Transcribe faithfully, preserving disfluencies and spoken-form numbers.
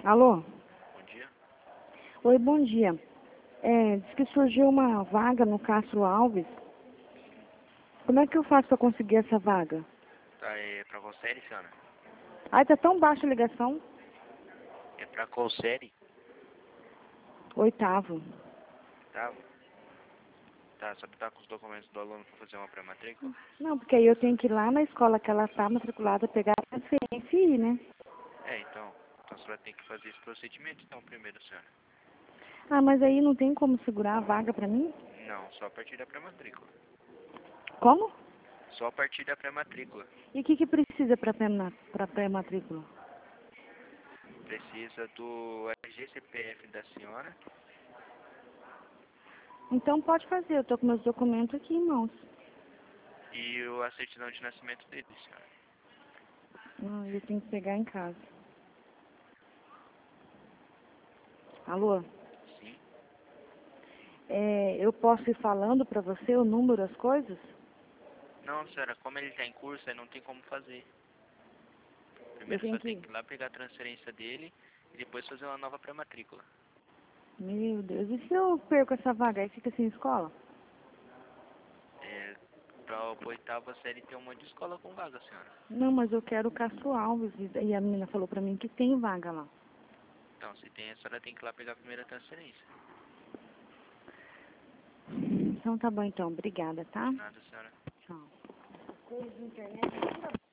Alô? Bom dia. Oi, bom dia. É, diz que surgiu uma vaga no Castro Alves. Como é que eu faço para conseguir essa vaga? Tá, é pra qual série, senhora? Ai, tá tão baixa a ligação. É pra qual série? Oitavo. Tá. Tá, só tá com os documentos do aluno pra fazer uma pré-matrícula? Não, porque aí eu tenho que ir lá na escola que ela tá matriculada, pegar a transferência e ir, né? É, então. Então você vai ter que fazer esse procedimento então primeiro, senhora. Ah, mas aí não tem como segurar a vaga pra mim? Não, só a partir da pré-matrícula. Como? Só a partir da pré-matrícula. E o que que precisa pra pré- pra pré-matrícula? Precisa do R G C P F da senhora. Então pode fazer, eu tô com meus documentos aqui em mãos. E o- a certidão de nascimento dele, senhora. Ah, eu tenho que pegar em casa. Alô? Sim. É, eu posso ir falando pra você o número, as coisas? Não, senhora, como ele tá em curso, aí não tem como fazer. Eu Primeiro tenho só que... tem que ir lá pegar a transferência dele e depois fazer uma nova pré-matrícula. Meu Deus, e se eu perco essa vaga aí, fica sem escola? É, pra oitava série ter uma de escola com vaga, senhora. Não, mas eu quero o Castro Alves, e e a menina falou pra mim que tem vaga lá. Então, se tem, a senhora tem que ir lá pegar a primeira transferência. Então tá bom então, obrigada, tá? De nada, senhora. Tchau. Coisa de internet.